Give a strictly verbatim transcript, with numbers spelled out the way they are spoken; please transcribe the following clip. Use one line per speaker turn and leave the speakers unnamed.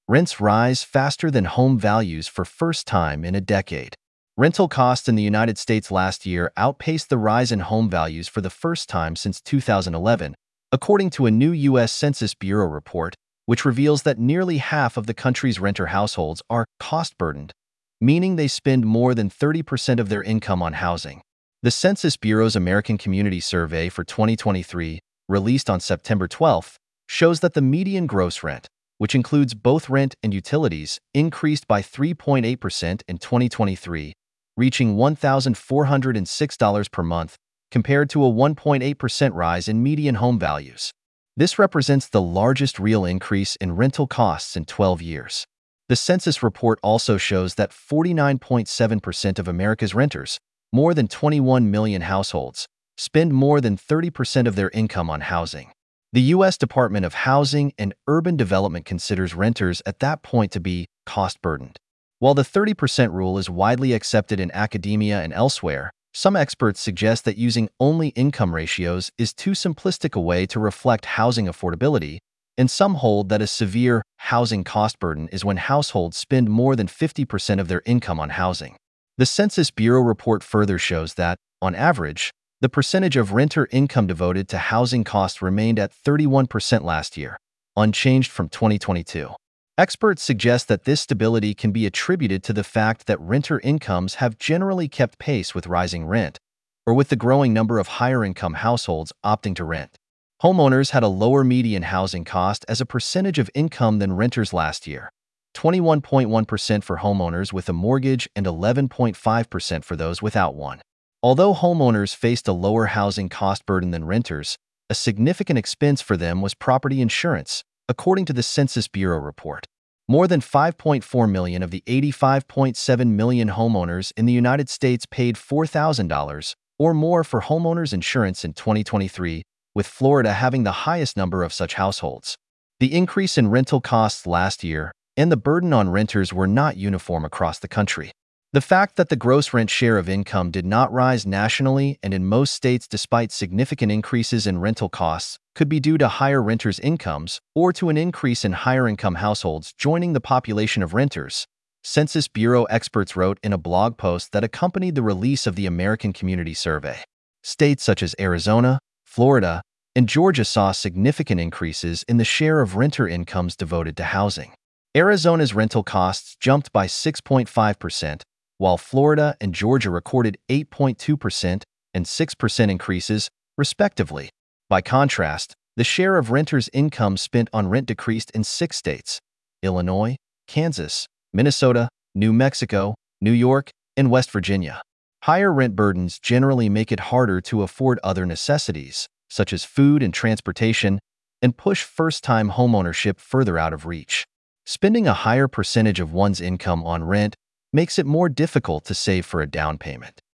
Rents rise faster than home values for first time in a decade. Rental costs in the United States last year outpaced the rise in home values for the first time since two thousand eleven, according to a new U S Census Bureau report, which reveals that nearly half of the country's renter households are cost-burdened, meaning they spend more than thirty percent of their income on housing. The Census Bureau's American Community Survey for twenty twenty-three, released on September twelfth, shows that the median gross rent, which includes both rent and utilities, increased by three point eight percent in twenty twenty-three, reaching one thousand four hundred six dollars per month, compared to a one point eight percent rise in median home values. This represents the largest real increase in rental costs in twelve years. The census report also shows that forty-nine point seven percent of America's renters, more than twenty-one million households, spend more than thirty percent of their income on housing. The U S Department of Housing and Urban Development considers renters at that point to be cost-burdened. While the thirty percent rule is widely accepted in academia and elsewhere, some experts suggest that using only income ratios is too simplistic a way to reflect housing affordability, and some hold that a severe housing cost burden is when households spend more than fifty percent of their income on housing. The Census Bureau report further shows that, on average, the percentage of renter income devoted to housing costs remained at thirty-one percent last year, unchanged from twenty twenty-two. Experts suggest that this stability can be attributed to the fact that renter incomes have generally kept pace with rising rent, or with the growing number of higher-income households opting to rent. Homeowners had a lower median housing cost as a percentage of income than renters last year, twenty-one point one percent for homeowners with a mortgage and eleven point five percent for those without one. Although homeowners faced a lower housing cost burden than renters, a significant expense for them was property insurance, according to the Census Bureau report. More than five point four million of the eighty-five point seven million homeowners in the United States paid four thousand dollars or more for homeowners insurance in twenty twenty-three, with Florida having the highest number of such households. The increase in rental costs last year and the burden on renters were not uniform across the country. The fact that the gross rent share of income did not rise nationally and in most states despite significant increases in rental costs could be due to higher renters' incomes or to an increase in higher-income households joining the population of renters, Census Bureau experts wrote in a blog post that accompanied the release of the American Community Survey. States such as Arizona, Florida, and Georgia saw significant increases in the share of renter incomes devoted to housing. Arizona's rental costs jumped by six point five percent, while Florida and Georgia recorded eight point two percent and six percent increases, respectively. By contrast, the share of renters' income spent on rent decreased in six states: Illinois, Kansas, Minnesota, New Mexico, New York, and West Virginia. Higher rent burdens generally make it harder to afford other necessities, such as food and transportation, and push first-time homeownership further out of reach. Spending a higher percentage of one's income on rent makes it more difficult to save for a down payment.